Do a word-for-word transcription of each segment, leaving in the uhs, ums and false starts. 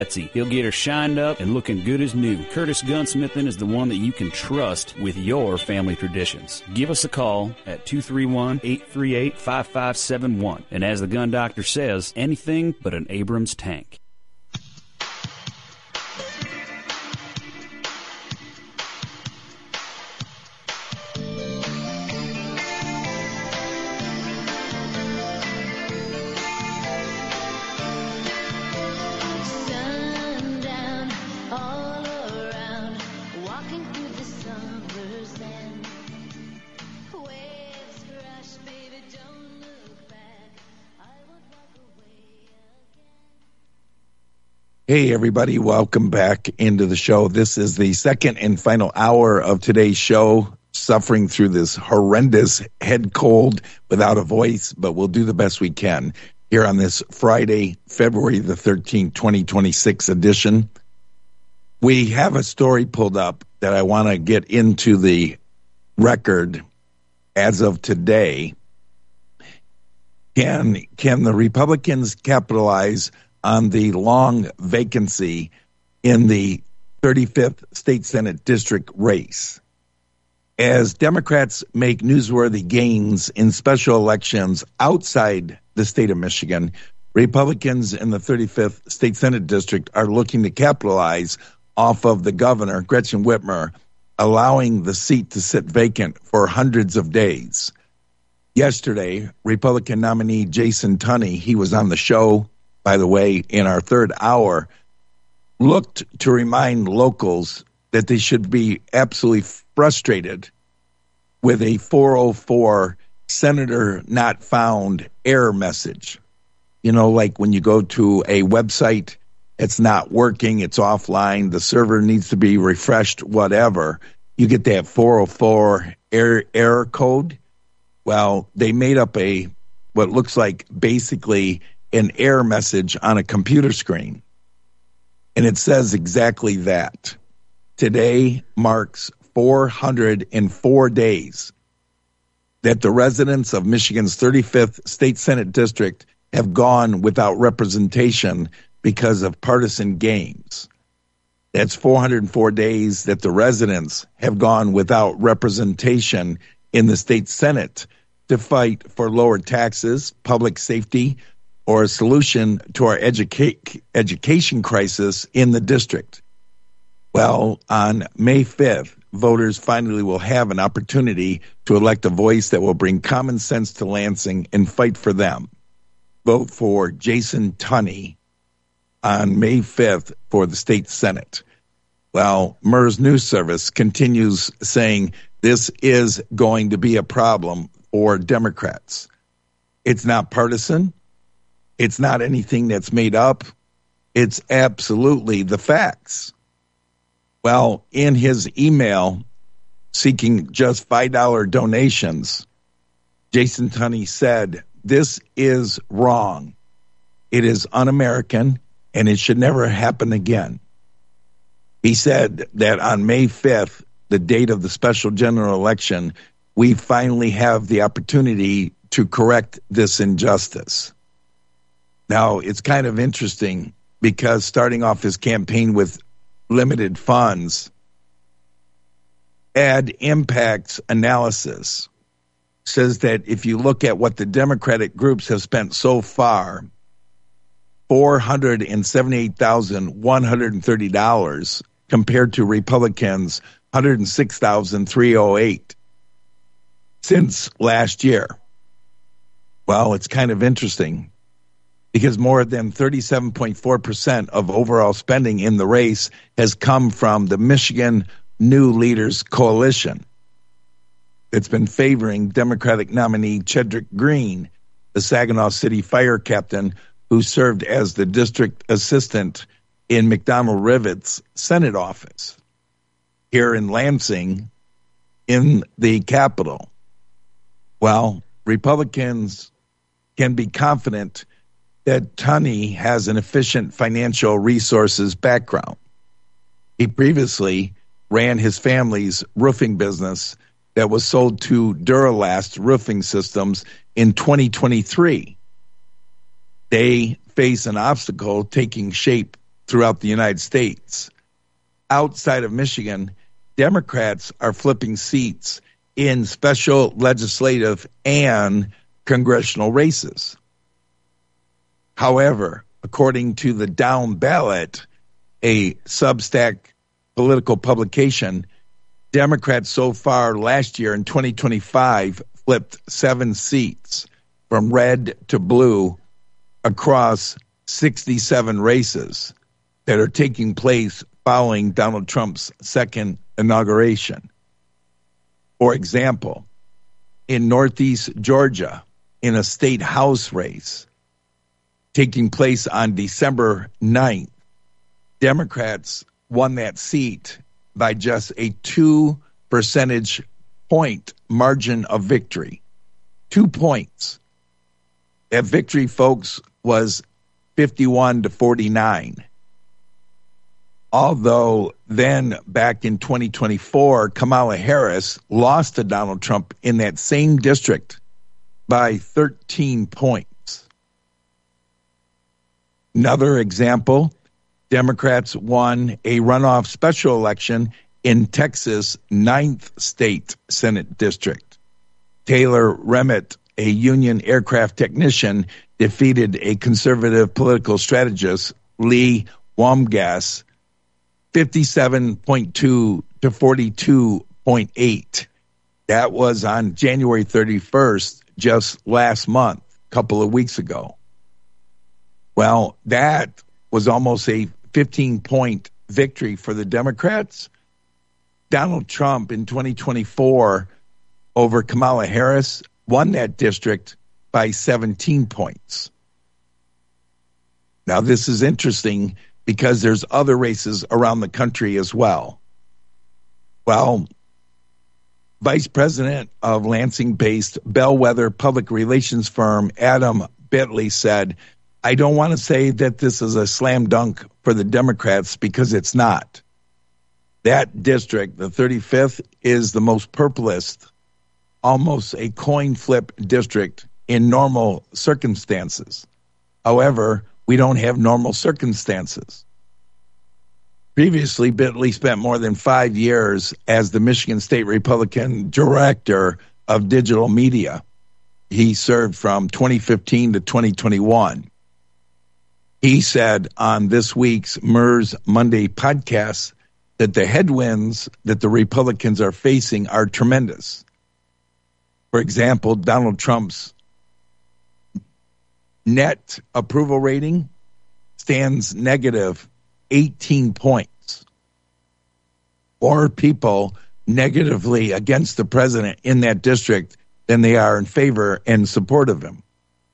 He'll get her shined up and looking good as new. Curtis Gunsmithing is the one that you can trust with your family traditions. Give us a call at two three one, eight three eight, five five seven one. And as the gun doctor says, anything but an Abrams tank. Hey, everybody. Welcome back into the show. This is the second and final hour of today's show, suffering through this horrendous head cold without a voice, but we'll do the best we can here on this Friday, February the thirteenth, twenty twenty-six edition. We have a story pulled up that I want to get into the record as of today. Can, can the Republicans capitalize on the long vacancy in the thirty-fifth State Senate District race? As Democrats make newsworthy gains in special elections outside the state of Michigan, Republicans in the thirty-fifth State Senate District are looking to capitalize off of the governor, Gretchen Whitmer, allowing the seat to sit vacant for hundreds of days. Yesterday, Republican nominee Jason Tunney, he was on the show, by the way, in our third hour, looked to remind locals that they should be absolutely frustrated with a four oh four Senator Not Found error message. You know, like when you go to a website, it's not working, it's offline, the server needs to be refreshed, whatever. You get that four oh four error, error code. Well, they made up a what looks like basically an error message on a computer screen. And it says exactly that. Today marks four hundred four days that the residents of Michigan's thirty-fifth State Senate District have gone without representation because of partisan games. That's four hundred four days that the residents have gone without representation in the state Senate to fight for lower taxes, public safety, or a solution to our educa- education crisis in the district. Well, on May fifth, voters finally will have an opportunity to elect a voice that will bring common sense to Lansing and fight for them. Vote for Jason Tunney on May fifth for the state Senate. Well, M E R S News Service continues saying this is going to be a problem for Democrats. It's not partisan. It's not anything that's made up. It's absolutely the facts. Well, in his email seeking just five dollars donations, Jason Tunney said, "This is wrong. It is un-American, and it should never happen again." He said that on May fifth, the date of the special general election, we finally have the opportunity to correct this injustice. Now, it's kind of interesting because starting off his campaign with limited funds, Ad Impacts Analysis says that if you look at what the Democratic groups have spent so far, four hundred seventy-eight thousand one hundred thirty dollars compared to Republicans, one hundred six thousand three hundred eight dollars since last year. Well, it's kind of interesting because more than thirty-seven point four percent of overall spending in the race has come from the Michigan New Leaders Coalition. It's been favoring Democratic nominee Chedrick Green, the Saginaw City fire captain who served as the district assistant in McDonald Rivet's Senate office here in Lansing in the capital. Well, Republicans can be confident that Tunney has an efficient financial resources background. He previously ran his family's roofing business that was sold to Duralast Roofing Systems in twenty twenty-three. They face an obstacle taking shape throughout the United States. Outside of Michigan, Democrats are flipping seats in special legislative and congressional races. However, according to the Down Ballot, a Substack political publication, Democrats so far last year in twenty twenty-five flipped seven seats from red to blue across sixty-seven races that are taking place following Donald Trump's second inauguration. For example, in Northeast Georgia, in a state house race taking place on December ninth, Democrats won that seat by just a two percentage point margin of victory. Two points. That victory, folks, was fifty-one to forty-nine. Although then back in twenty twenty-four, Kamala Harris lost to Donald Trump in that same district by thirteen points. Another example, Democrats won a runoff special election in Texas' ninth state Senate district. Taylor Remmitt, a union aircraft technician, defeated a conservative political strategist, Lee Wamgas, fifty-seven point two to forty-two point eight. That was on January thirty-first, just last month, a couple of weeks ago. Well, that was almost a fifteen-point victory for the Democrats. Donald Trump in twenty twenty-four over Kamala Harris won that district by seventeen points. Now, this is interesting because there's other races around the country as well. Well, Vice President of Lansing-based bellwether public relations firm Adam Bentley said, "I don't want to say that this is a slam dunk for the Democrats because it's not. That district, the thirty-fifth, is the most purplest, almost a coin flip district in normal circumstances. However, we don't have normal circumstances." Previously, Bentley spent more than five years as the Michigan State Republican Director of Digital Media. He served from twenty fifteen to twenty twenty-one. He said on this week's M E R S Monday podcast that the headwinds that the Republicans are facing are tremendous. For example, Donald Trump's net approval rating stands negative eighteen points. More people negatively against the president in that district than they are in favor and support of him.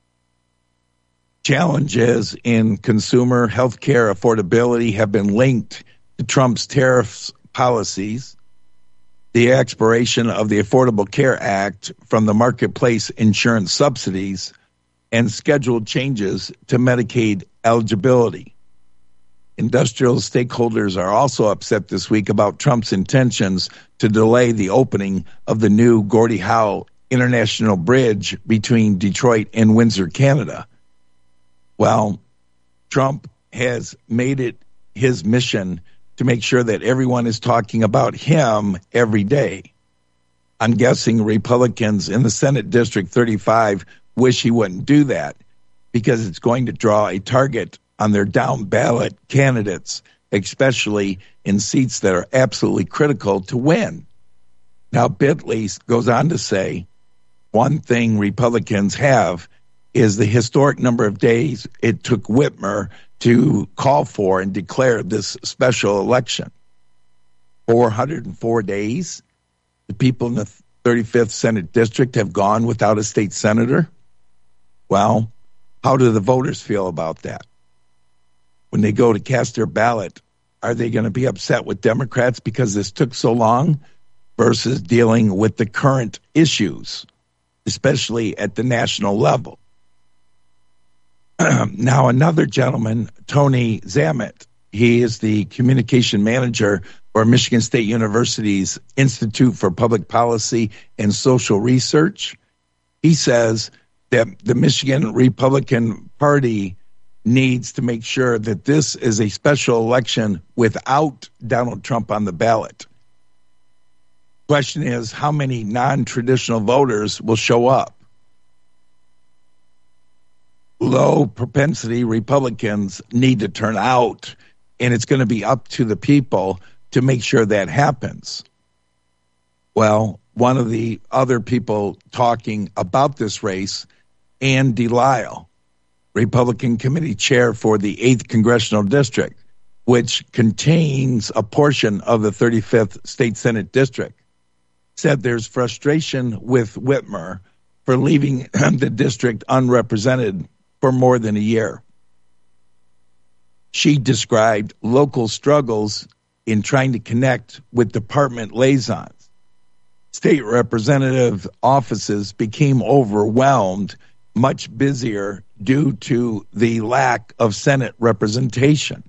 Challenges in consumer health care affordability have been linked to Trump's tariffs policies, the expiration of the Affordable Care Act from the marketplace insurance subsidies, and scheduled changes to Medicaid eligibility. Industrial stakeholders are also upset this week about Trump's intentions to delay the opening of the new Gordie Howe International Bridge between Detroit and Windsor, Canada. Well, Trump has made it his mission to make sure that everyone is talking about him every day. I'm guessing Republicans in the Senate District thirty-five wish he wouldn't do that because it's going to draw a target on their down ballot candidates, especially in seats that are absolutely critical to win. Now, Bentley goes on to say, one thing Republicans have is the historic number of days it took Whitmer to call for and declare this special election. four hundred four days. The people in the thirty-fifth Senate District have gone without a state senator. Well, how do the voters feel about that? When they go to cast their ballot, are they going to be upset with Democrats because this took so long versus dealing with the current issues, especially at the national level? Now, another gentleman, Tony Zammit, he is the communication manager for Michigan State University's Institute for Public Policy and Social Research. He says that the Michigan Republican Party needs to make sure that this is a special election without Donald Trump on the ballot. Question is, how many non-traditional voters will show up? Low propensity Republicans need to turn out, and it's going to be up to the people to make sure that happens. Well, one of the other people talking about this race, Ann Delisle, Republican committee chair for the eighth Congressional District, which contains a portion of the thirty-fifth State Senate District, said there's frustration with Whitmer for leaving the district unrepresented for more than a year. She described local struggles in trying to connect with department liaisons. State representative offices became overwhelmed, much busier due to the lack of Senate representation.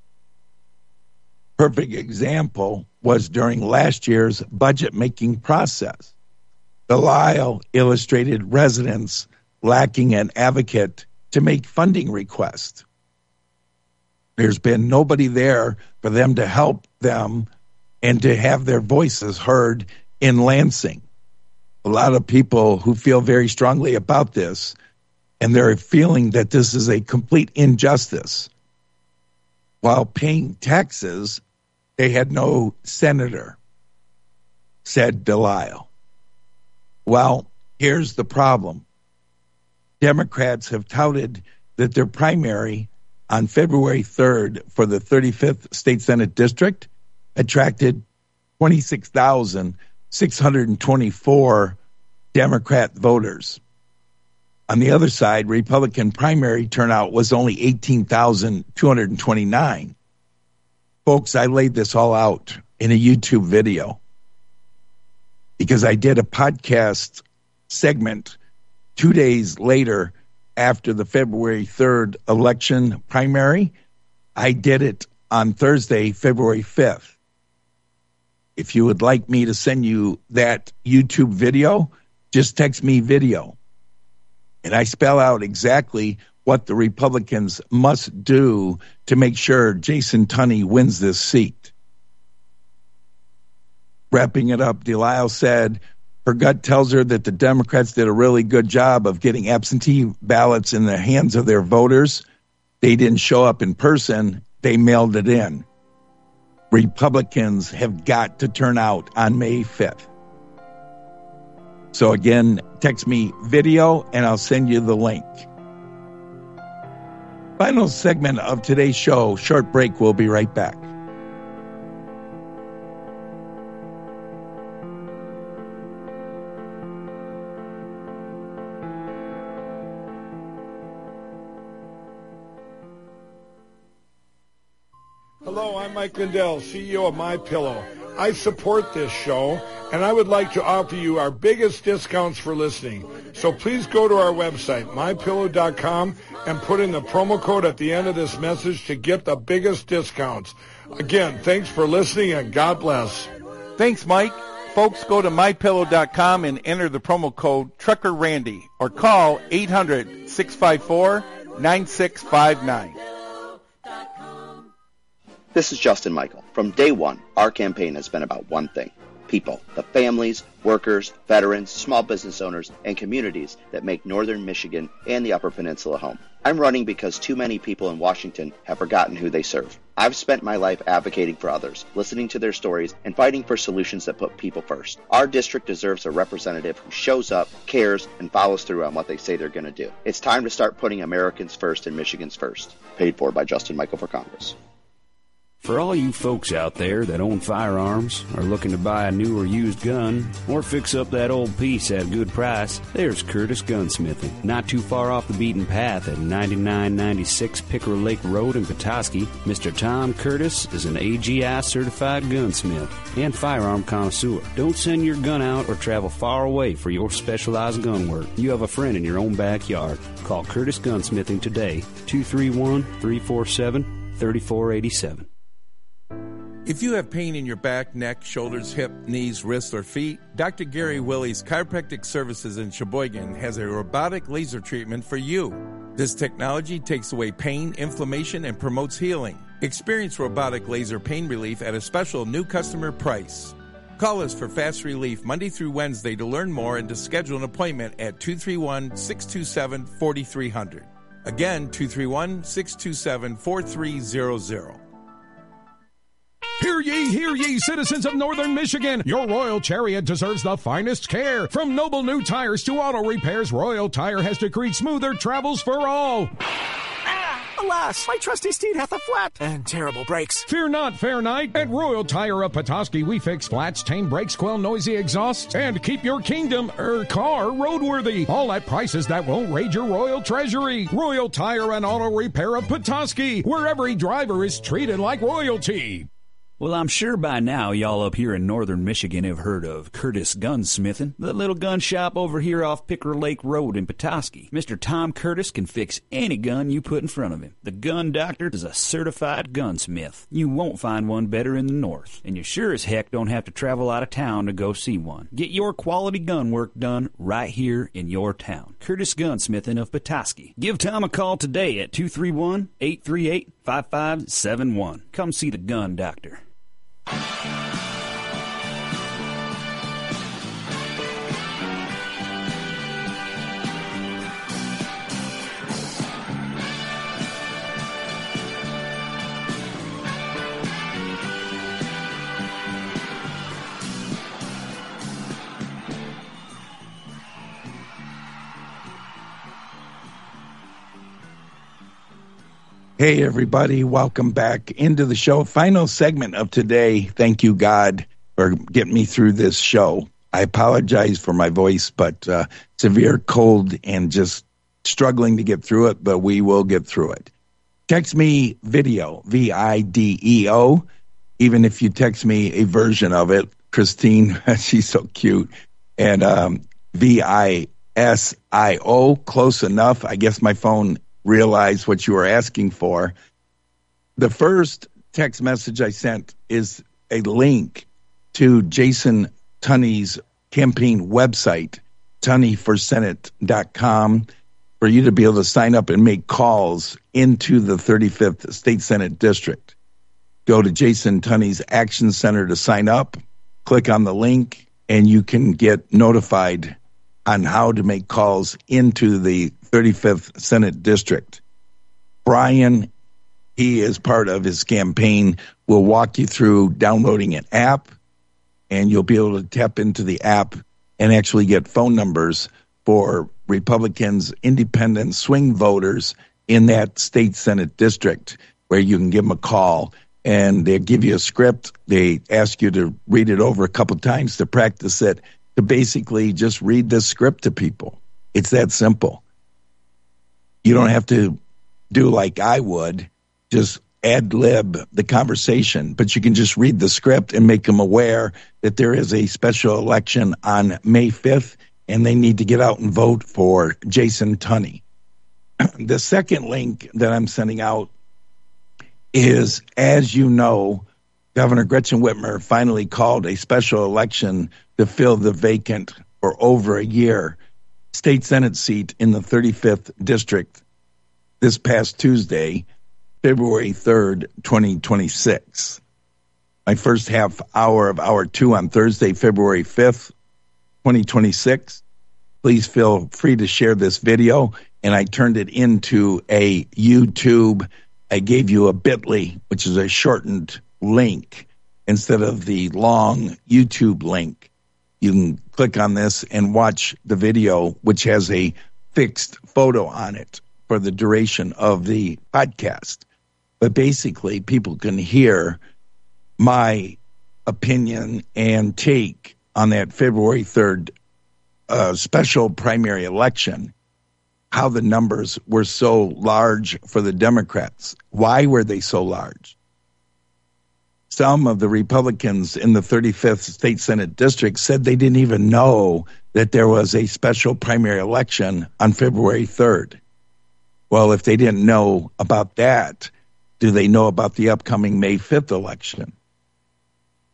Perfect example was during last year's budget-making process. Delisle illustrated residents lacking an advocate to make funding requests. There's been nobody there for them to help them and to have their voices heard in Lansing. A lot of people who feel very strongly about this, and they're feeling that this is a complete injustice. While paying taxes, they had no senator, said Delisle. Well, here's the problem. Democrats have touted that their primary on February third for the thirty-fifth State Senate District attracted twenty-six thousand six hundred twenty-four Democrat voters. On the other side, Republican primary turnout was only eighteen thousand two hundred twenty-nine. Folks, I laid this all out in a YouTube video because I did a podcast segment two days later after the February third election primary. I did it on Thursday, February fifth. If you would like me to send you that YouTube video, just text me video. And I spell out exactly what the Republicans must do to make sure Jason Tunney wins this seat. Wrapping it up, Delisle said her gut tells her that the Democrats did a really good job of getting absentee ballots in the hands of their voters. They didn't show up in person. They mailed it in. Republicans have got to turn out on May fifth. So again, text me video and I'll send you the link. Final segment of today's show, short break, we'll be right back. Hello, I'm Mike Lindell, C E O of MyPillow. I support this show, and I would like to offer you our biggest discounts for listening. So please go to our website, my pillow dot com, and put in the promo code at the end of this message to get the biggest discounts. Again, thanks for listening, and God bless. Thanks, Mike. Folks, go to my pillow dot com and enter the promo code Trucker Randy, or call eight hundred, six five four, nine six five nine. This is Justin Michael. From day one, our campaign has been about one thing: people, the families, workers, veterans, small business owners, and communities that make northern Michigan and the Upper Peninsula home. I'm running because too many people in Washington have forgotten who they serve. I've spent my life advocating for others, listening to their stories, and fighting for solutions that put people first. Our district deserves a representative who shows up, cares, and follows through on what they say they're going to do. It's time to start putting Americans first and Michigan's first. Paid for by Justin Michael for Congress. For all you folks out there that own firearms, are looking to buy a new or used gun, or fix up that old piece at a good price, there's Curtis Gunsmithing. Not too far off the beaten path at ninety-nine ninety-six Pickerel Lake Road in Petoskey, Mister Tom Curtis is an A G I certified gunsmith and firearm connoisseur. Don't send your gun out or travel far away for your specialized gun work. You have a friend in your own backyard. Call Curtis Gunsmithing today, two three one, three four seven, three four eight seven. If you have pain in your back, neck, shoulders, hip, knees, wrists, or feet, Doctor Gary Willie's Chiropractic Services in Sheboygan has a robotic laser treatment for you. This technology takes away pain, inflammation, and promotes healing. Experience robotic laser pain relief at a special new customer price. Call us for fast relief Monday through Wednesday to learn more and to schedule an appointment at two three one, six two seven, four three zero zero. Again, two three one, six two seven, four three zero zero. Hear ye, hear ye, citizens of Northern Michigan. Your Royal Chariot deserves the finest care. From noble new tires to auto repairs, Royal Tire has decreed smoother travels for all. Alas, my trusty steed hath a flat and terrible brakes. Fear not, fair knight. At Royal Tire of Petoskey, we fix flats, tame brakes, quell noisy exhausts, and keep your kingdom, er, car roadworthy. All at prices that won't raid your royal treasury. Royal Tire and Auto Repair of Petoskey, where every driver is treated like royalty. Well, I'm sure by now y'all up here in northern Michigan have heard of Curtis Gunsmithing, the little gun shop over here off Picker Lake Road in Petoskey. Mister Tom Curtis can fix any gun you put in front of him. The Gun Doctor is a certified gunsmith. You won't find one better in the north, and you sure as heck don't have to travel out of town to go see one. Get your quality gun work done right here in your town. Curtis Gunsmithing of Petoskey. Give Tom a call today at two three one, eight three eight, five five seven one. Come see the Gun Doctor. Hey, everybody. Welcome back into the show. Final segment of today. Thank you, God, for getting me through this show. I apologize for my voice, but uh, severe cold and just struggling to get through it, but we will get through it. Text me video, V I D E O, even if you text me a version of it. Christine, she's so cute. And um, V I S I O, close enough. I guess my phone realize what you are asking for. The first text message I sent is a link to Jason Tunney's campaign website, tunney for senate dot com, for you to be able to sign up and make calls into the thirty-fifth State Senate District. Go to Jason Tunney's Action Center to sign up, click on the link, and you can get notified on how to make calls into the thirty-fifth Senate District. Brian, he is part of his campaign, will walk you through downloading an app, and you'll be able to tap into the app and actually get phone numbers for Republicans, independent, swing voters in that state Senate district, where you can give them a call, and they give you a script. They ask you to read it over a couple times to practice it, to basically just read the script to people. It's that simple. You don't have to do like I would, just ad lib the conversation, but you can just read the script and make them aware that there is a special election on May fifth, and they need to get out and vote for Jason Tunney. The second link that I'm sending out is, as you know, Governor Gretchen Whitmer finally called a special election to fill the vacant for over a year state Senate seat in the thirty-fifth district this past Tuesday, February third, twenty twenty-six. My first half hour of hour two on Thursday, February fifth, twenty twenty-six. Please feel free to share this video, and I turned it into a YouTube. I gave you a bit dot l y, which is a shortened link, instead of the long YouTube link. You can click on this and watch the video, which has a fixed photo on it for the duration of the podcast. But basically, people can hear my opinion and take on that February third uh, special primary election, how the numbers were so large for the Democrats. Why were they so large? Some of the Republicans in the thirty-fifth State Senate District said they didn't even know that there was a special primary election on February third. Well, if they didn't know about that, do they know about the upcoming May fifth election?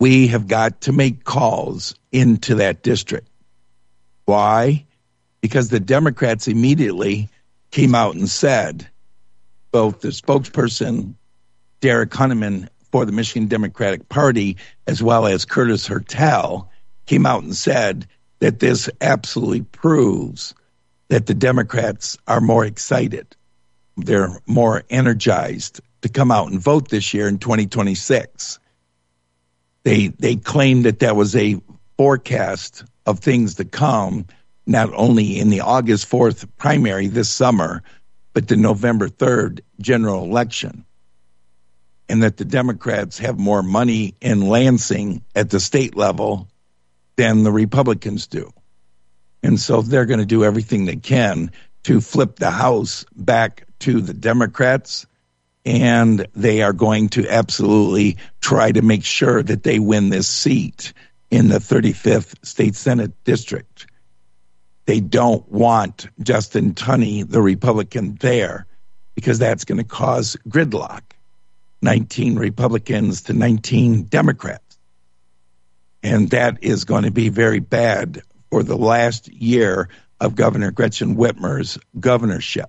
we have got to make calls into that district. Why? Because the Democrats immediately came out and said, both the spokesperson, Derek Hunneman, for the Michigan Democratic Party, as well as Curtis Hertel, came out and said that this absolutely proves that the Democrats are more excited. They're more energized to come out and vote this year in twenty twenty-six. They they claimed that that was a forecast of things to come, not only in the August fourth primary this summer, but the November third general election. And that the Democrats have more money in Lansing at the state level than the Republicans do. And so they're going to do everything they can to flip the House back to the Democrats, and they are going to absolutely try to make sure that they win this seat in the thirty-fifth State Senate District. They don't want Justin Tunney, the Republican, there, because that's going to cause gridlock. nineteen Republicans to nineteen Democrats. And that is going to be very bad for the last year of Governor Gretchen Whitmer's governorship.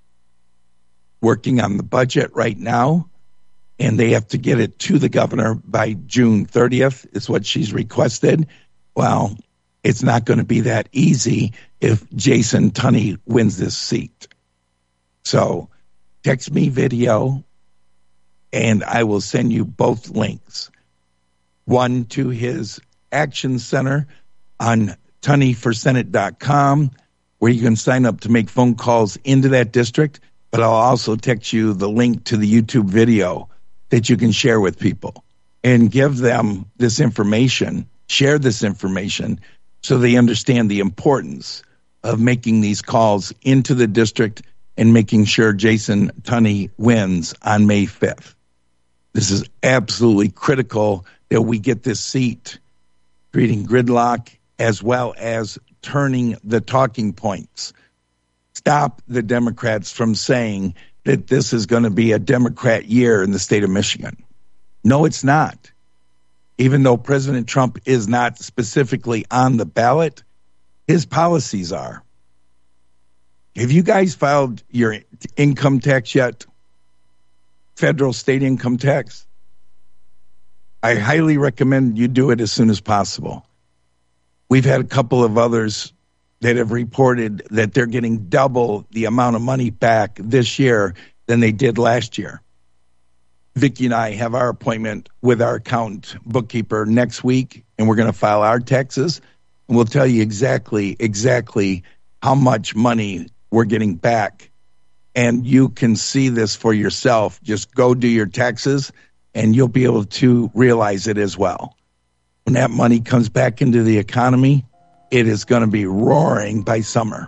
Working on the budget right now, and they have to get it to the governor by June thirtieth, is what she's requested. Well, it's not going to be that easy if Jason Tunney wins this seat. So text me video, and I will send you both links. One to his Action Center on tunney for senate dot com, where you can sign up to make phone calls into that district, but I'll also text you the link to the YouTube video that you can share with people and give them this information, share this information, so they understand the importance of making these calls into the district and making sure Jason Tunney wins on May fifth. This is absolutely critical that we get this seat, creating gridlock as well as turning the talking points. Stop the Democrats from saying that this is going to be a Democrat year in the state of Michigan. No, it's not. Even though President Trump is not specifically on the ballot, his policies are. Have you guys filed your income tax yet? Federal, state income tax? I highly recommend you do it as soon as possible. We've had a couple of others that have reported that they're getting double the amount of money back this year than they did last year. Vicki and I have our appointment with our accountant bookkeeper next week, and we're going to file our taxes, and we'll tell you exactly, exactly how much money we're getting back. And you can see this for yourself. Just go do your taxes, and you'll be able to realize it as well. When that money comes back into the economy, it is going to be roaring by summer.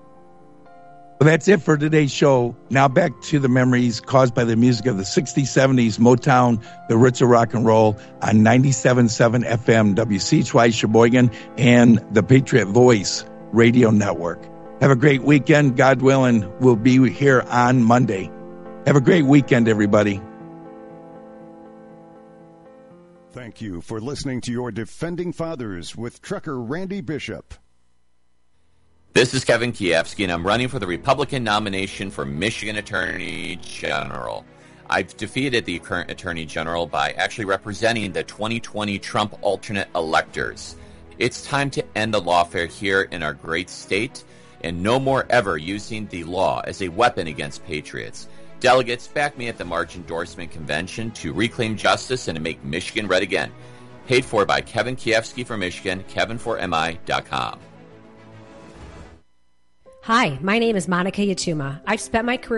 Well, that's it for today's show. Now back to the memories caused by the music of the sixties, seventies, Motown, the roots of rock and roll on ninety-seven point seven F M, W C H Y Sheboygan, and the Patriot Voice Radio Network. Have a great weekend. God willing, we'll be here on Monday. Have a great weekend, everybody. Thank you for listening to your Defending Fathers with Trucker Randy Bishop. This is Kevin Kiefsky, and I'm running for the Republican nomination for Michigan Attorney General. I've defeated the current Attorney General by actually representing the twenty twenty Trump alternate electors. It's time to end the lawfare here in our great state, and no more ever using the law as a weapon against patriots. Delegates, back me at the March Endorsement Convention to reclaim justice and to make Michigan red again. Paid for by Kevin Kiefsky for Michigan, kevin for m i dot com. Hi, my name is Monica Yatuma. I've spent my career